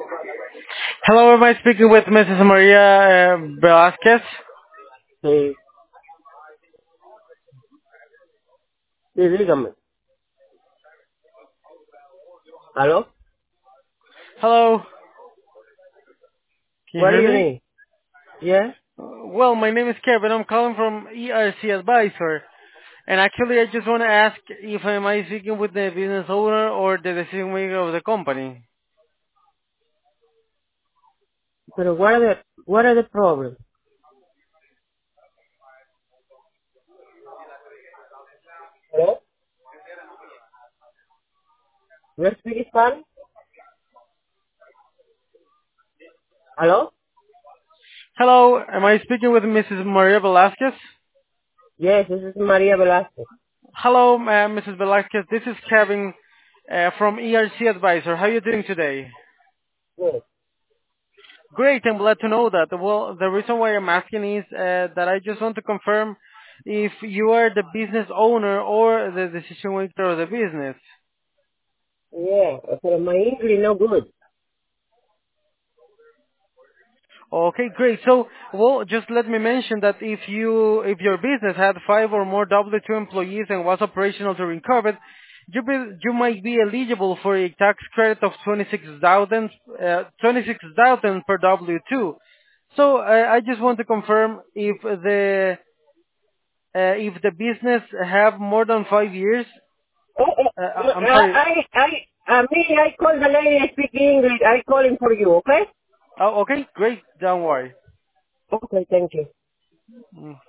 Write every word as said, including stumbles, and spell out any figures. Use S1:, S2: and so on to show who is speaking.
S1: Hello, am I speaking with Missus Maria uh, Velasquez?
S2: Sí, sí, dígame. ¿Aló?
S1: Hello, can you
S2: What do
S1: hear
S2: you
S1: me?
S2: need? Yeah?
S1: Uh, Well, my name is Kevin. I'm calling from E R C Advisor. And actually, I just want to ask if am I speaking with the business owner or the decision maker of the company?
S2: Pero what are the, what are the problems? ¿Aló? You speak Spanish? ¿Aló?
S1: Hello, am I speaking with Missus Maria Velasquez?
S2: Yes, this is Maria Velasquez.
S1: Hello, uh, Missus Velasquez. This is Kevin uh, from E R C Advisor. How are you doing today?
S2: Yes.
S1: Great, I'm glad to know that. Well, the reason why I'm asking is uh, that I just want to confirm if you are the business owner or the decision maker of the business.
S2: Yeah, pero my English no good.
S1: Okay, great. So, well, just let me mention that if you, if your business had five or more W two employees and was operational during COVID, you be, you might be eligible for a tax credit of twenty-six thousand, uh, twenty-six thousand per W two. So, uh, I just want to confirm if the Uh, if the business have more than five years,
S2: Oh, oh,
S1: uh, I- I'm sorry.
S2: I, I, I, uh, me, I call the lady I speak English. I call him for you, okay?
S1: Oh, okay, great. Don't worry.
S2: Okay, thank you.
S1: Mm.